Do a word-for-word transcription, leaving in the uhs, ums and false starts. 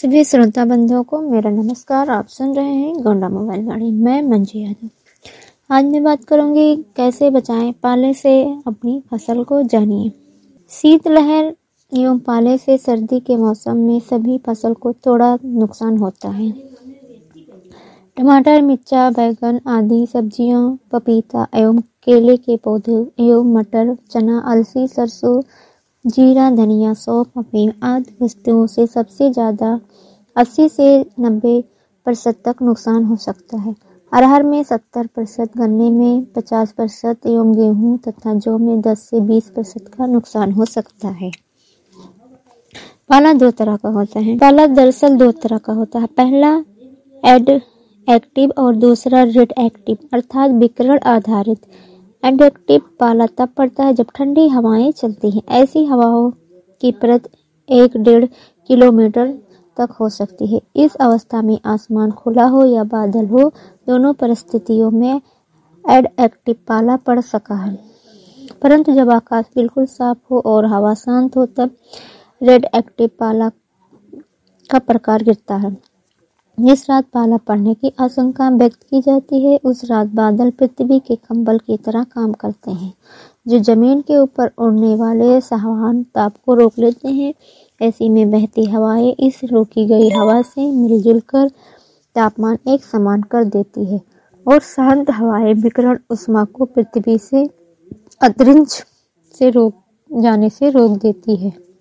सभी श्रोता बंधुओं को मेरा नमस्कार। आप सुन रहे हैं गोंडा मोबाइल वाणी। मैं मंजू यादव। आज मैं बात करूंगी कैसे बचाएं पाले से अपनी फसल को। जानिए। शीतलहर एवं पाले से सर्दी के मौसम में सभी फसल को थोड़ा नुकसान होता है। टमाटर, मिर्चा, बैगन आदि सब्जियों, पपीता एवं केले के पौधे एवं मटर, चना, अलसी, सरसों, जीरा, धनिया, सौंफ, अफीम आदि वस्तुओं से सबसे ज्यादा अस्सी से नब्बे प्रतिशत तक नुकसान हो सकता है। अरहर में सत्तर प्रतिशत, गन्ने में पचास प्रतिशत एवं गेहूं तथा जौ में दस से बीस प्रतिशत का नुकसान हो सकता है। पाला दो तरह का होता है। पाला दरअसल दो तरह का होता है। पहला एड एक्टिव और दूसरा रेड एक्टिव अर्थात विकिरण आधारित। एडवेक्टिव पाला तब पड़ता है जब ठंडी हवाएं चलती हैं। ऐसी हवाओं की प्रत एक डेढ़ किलोमीटर तक हो सकती है। इस अवस्था में आसमान खुला हो या बादल हो, दोनों परिस्थितियों में एडवेक्टिव पाला पड़ सका है। परंतु जब आकाश बिल्कुल साफ हो और हवा शांत हो तब रेड एक्टिव पाला का प्रकार गिरता है। जिस रात पाला पड़ने की आशंका व्यक्त की जाती है उस रात बादल पृथ्वी के कंबल की तरह काम करते हैं, जो जमीन के ऊपर उड़ने वाले सहान ताप को रोक लेते हैं। ऐसी में बहती हवाएं इस रोकी गई हवा से मिलजुल कर तापमान एक समान कर देती है और शांत हवाएं विकिरण उष्मा को पृथ्वी से अंतरिक्ष से रोक जाने से रोक देती है।